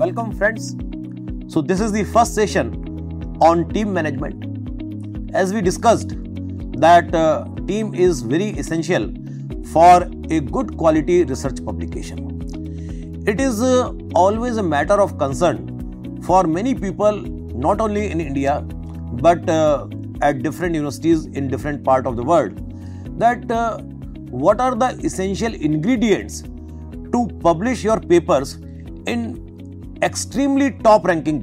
Welcome friends. So this is the first session on team management. As we discussed that team is very essential for a good quality research publication. It is always a matter of concern for many people, not only in India but at different universities in different part of the world, that what are the essential ingredients to publish your papers in extremely top ranking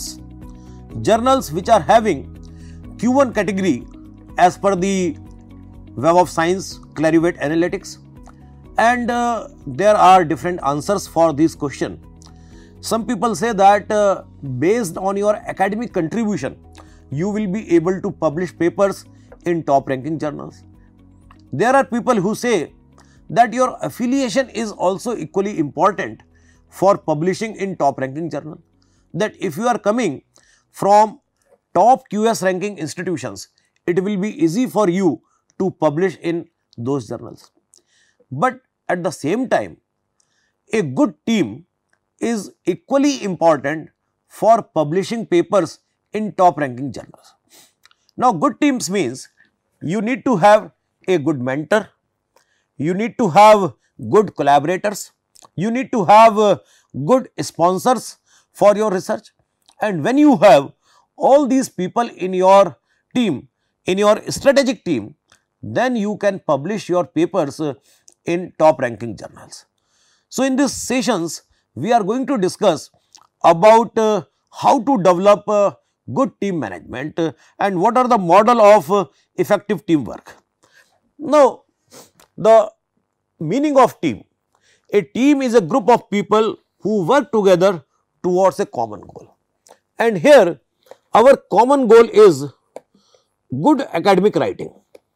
journals which are having Q1 category as per the Web of Science Clarivate Analytics, and there are different answers for this question. Some people say that based on your academic contribution you will be able to publish papers in top ranking journals. There are people who say that your affiliation is also equally important for publishing in top ranking journal, that if you are coming from top QS ranking institutions, it will be easy for you to publish in those journals. But at the same time, a good team is equally important for publishing papers in top ranking journals. Now, good teams means you need to have a good mentor, you need to have good collaborators, you need to have good sponsors for your research, and when you have all these people in your team, in your strategic team, then you can publish your papers in top ranking journals. So, in these sessions we are going to discuss about how to develop good team management and what are the model of effective teamwork. Now, the meaning of team. A team is a group of people who work together towards a common goal, and here our common goal is good academic writing.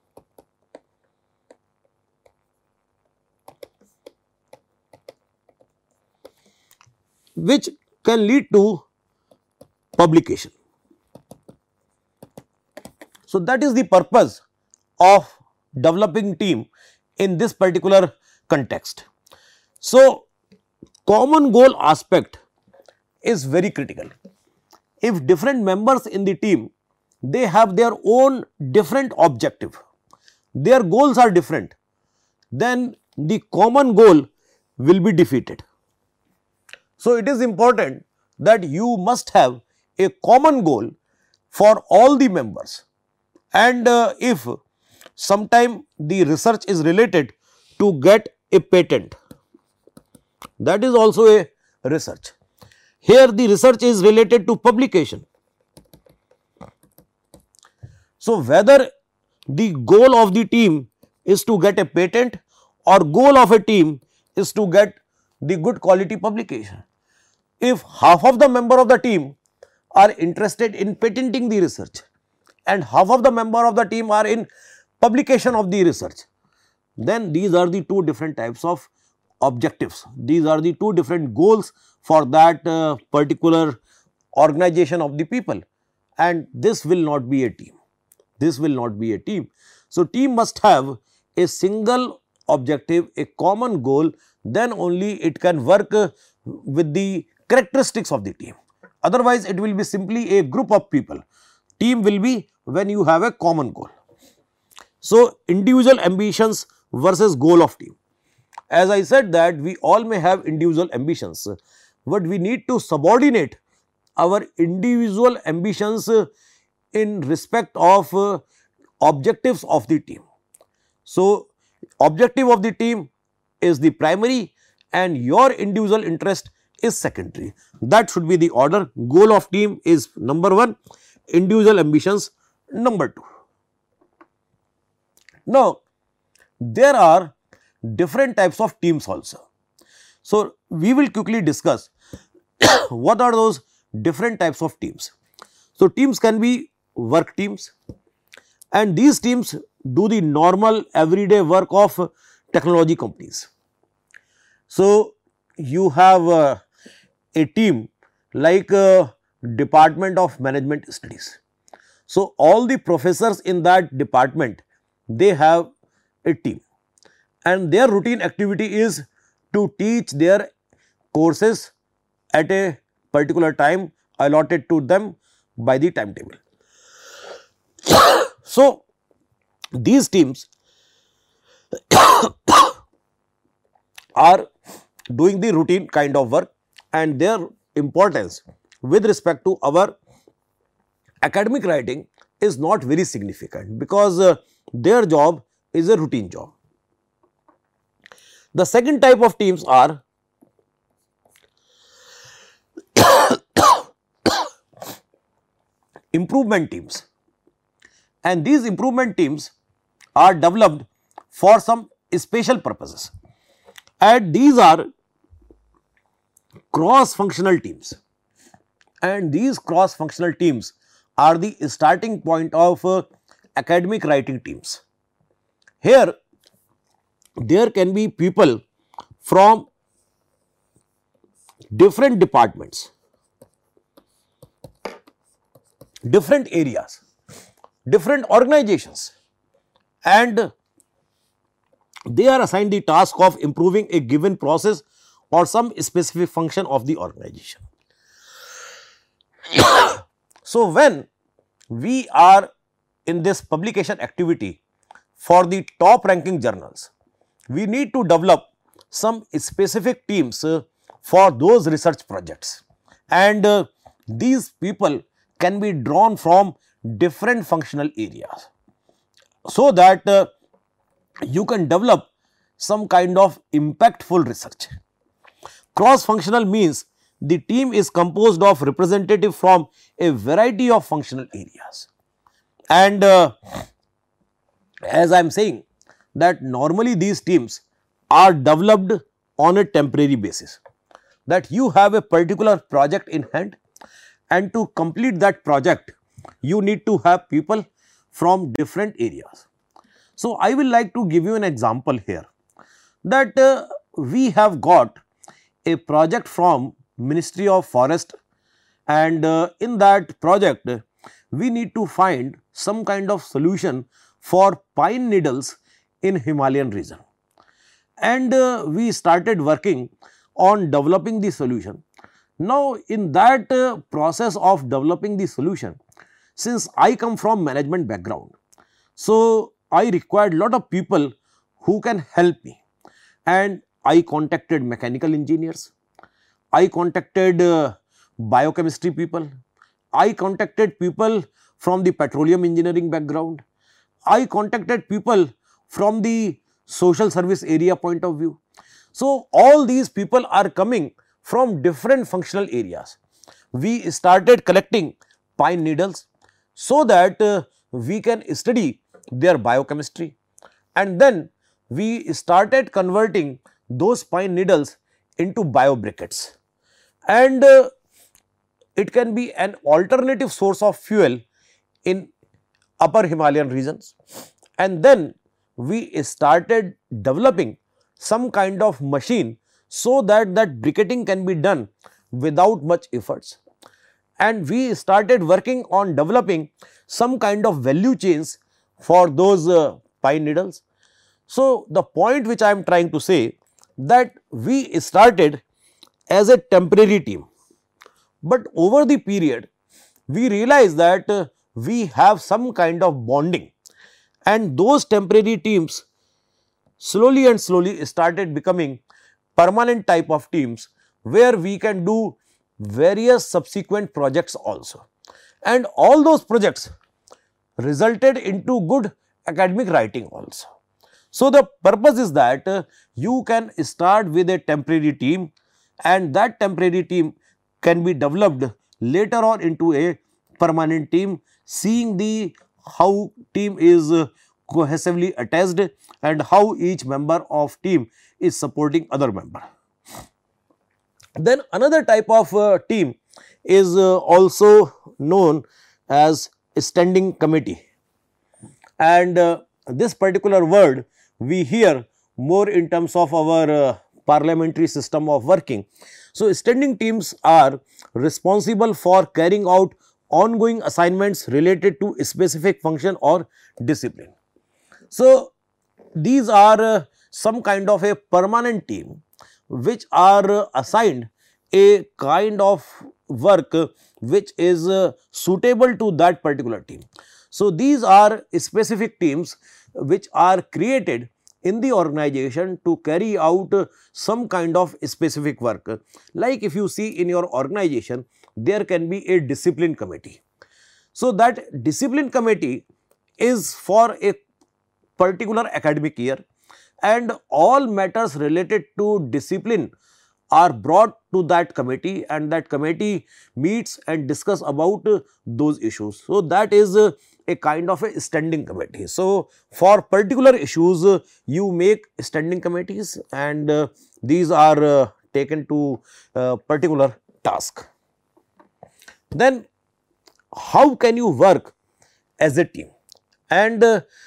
Which can lead to publication. So, that is the purpose of developing team in this particular context. So, common goal aspect is very critical. If different members in the team, they have their own different objective, their goals are different, then the common goal will be defeated. So, it is important that you must have a common goal for all the members, and if sometime the research is related to get a patent, that is also a research. Here the research is related to publication. So, whether the goal of the team is to get a patent or goal of a team is to get the good quality publication. If half of the member of the team are interested in patenting the research and half of the member of the team are in publication of the research, then these are the two different types of objectives. These are the two different goals for that particular organization of the people, and this will not be a team. This will not be a team. So, team must have a single objective, a common goal, then only it can work with the characteristics of the team. Otherwise, it will be simply a group of people. Team will be when you have a common goal. So, individual ambitions versus goal of team. As I said that we all may have individual ambitions, but we need to subordinate our individual ambitions in respect of objectives of the team. So, objective of the team is the primary and your individual interest is secondary. That should be the order. Goal of team is number 1, individual ambitions number 2. Now, there are different types of teams also. So, we will quickly discuss what are those different types of teams. So, teams can be work teams, and these teams do the normal everyday work of technology companies. So, you have a team like Department of Management Studies. So, all the professors in that department, they have a team, and their routine activity is to teach their courses at a particular time allotted to them by the timetable. So, these teams are doing the routine kind of work, and their importance with respect to our academic writing is not very significant, because their job is a routine job. The second type of teams are improvement teams, and these improvement teams are developed for some special purposes, and these are cross functional teams, and these cross functional teams are the starting point of academic writing teams. Here there can be people from different departments, different areas, different organizations, and they are assigned the task of improving a given process or some specific function of the organization. So, when we are in this publication activity for the top ranking journals, we need to develop some specific teams for those research projects, and these people can be drawn from different functional areas, so that you can develop some kind of impactful research. Cross functional means the team is composed of representatives from a variety of functional areas, and as I am saying that normally these teams are developed on a temporary basis, that you have a particular project in hand, and to complete that project you need to have people from different areas. So, I will like to give you an example here, that we have got a project from Ministry of Forest, and in that project we need to find some kind of solution for pine needles in Himalayan region, and we started working on developing the solution. Now, in that process of developing the solution, since I come from management background, so I required lot of people who can help me, and I contacted mechanical engineers, I contacted biochemistry people, I contacted people from the petroleum engineering background, I contacted people from the social service area point of view. So, all these people are coming from different functional areas. We started collecting pine needles so that we can study their biochemistry, and then we started converting those pine needles into biobriquettes, and it can be an alternative source of fuel in upper Himalayan regions, and then we started developing some kind of machine so that briquetting can be done without much efforts, and we started working on developing some kind of value chains for those pine needles. So, the point which I am trying to say, that we started as a temporary team, but over the period we realized that we have some kind of bonding, and those temporary teams slowly and slowly started becoming permanent type of teams, where we can do various subsequent projects also, and all those projects resulted into good academic writing also. So, the purpose is that you can start with a temporary team, and that temporary team can be developed later on into a permanent team, seeing the how team is cohesively attached and how each member of team is supporting other member. Then another type of team is also known as standing committee, and this particular word we hear more in terms of our parliamentary system of working. So, standing teams are responsible for carrying out ongoing assignments related to a specific function or discipline. So, these are some kind of a permanent team which are assigned a kind of work which is suitable to that particular team. So, these are specific teams which are created in the organization to carry out some kind of specific work. Like if you see in your organization, there can be a discipline committee. So, that discipline committee is for a particular academic year, and all matters related to discipline are brought to that committee, and that committee meets and discuss about those issues. So, that is a kind of a standing committee. So, for particular issues you make standing committees, and these are taken to particular task. Then how can you work as a team? And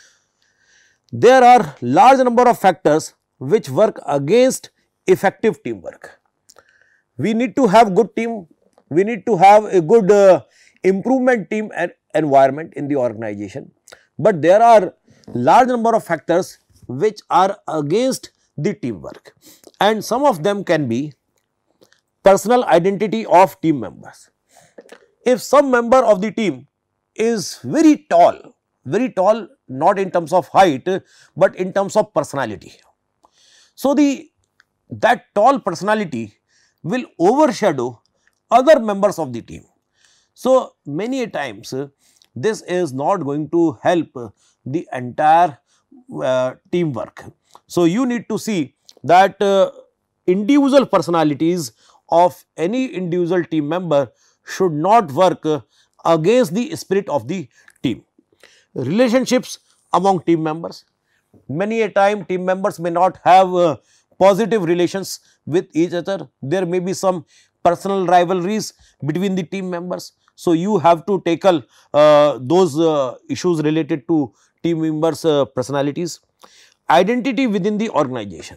there are large number of factors which work against effective teamwork. We need to have good team, we need to have a good improvement team and environment in the organization, but there are large number of factors which are against the teamwork, and some of them can be personal identity of team members. If some member of the team is very tall not in terms of height but in terms of personality, so that tall personality will overshadow other members of the team. So, many a times this is not going to help the entire teamwork. So, you need to see that individual personalities of any individual team member should not work against the spirit of the team. Relationships among team members. Many a time team members may not have positive relations with each other. There may be some personal rivalries between the team members. So, you have to tackle those issues related to team members' personalities. Identity within the organization.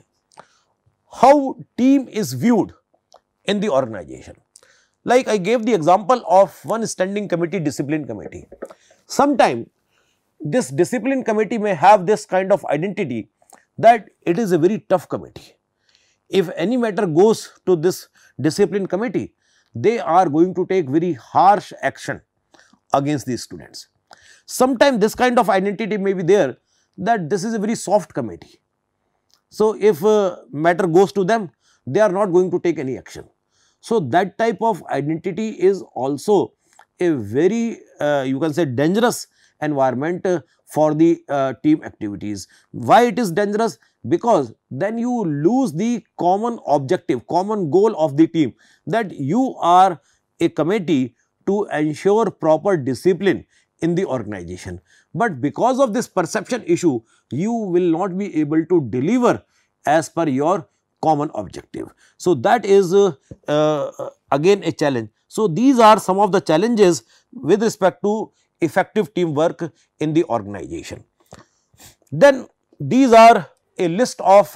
How team is viewed in the organization. Like I gave the example of one standing committee, discipline committee. Sometime this discipline committee may have this kind of identity that it is a very tough committee. If any matter goes to this discipline committee, they are going to take very harsh action against these students. Sometimes this kind of identity may be there that this is a very soft committee. So, if matter goes to them, they are not going to take any action. So, that type of identity is also a very you can say dangerous environment for the team activities. Why it is dangerous? Because then you lose the common objective, common goal of the team, that you are a committee to ensure proper discipline in the organization. But because of this perception issue, you will not be able to deliver as per your common objective. So, that is again a challenge. So, these are some of the challenges with respect to effective teamwork in the organization. Then these are a list of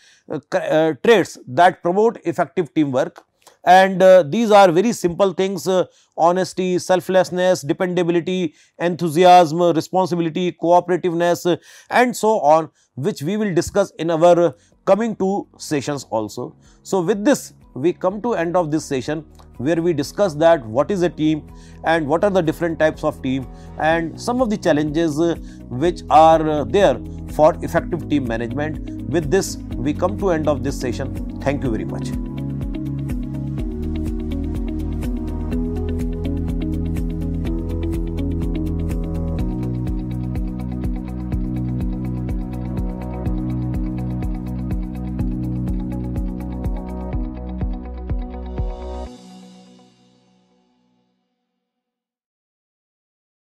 traits that promote effective teamwork, and these are very simple things: honesty, selflessness, dependability, enthusiasm, responsibility, cooperativeness, and so on, which we will discuss in our coming 2 sessions also. So, with this we come to end of this session, where we discuss that what is a team and what are the different types of team and some of the challenges which are there for effective team management. With this we come to end of this session. Thank you very much.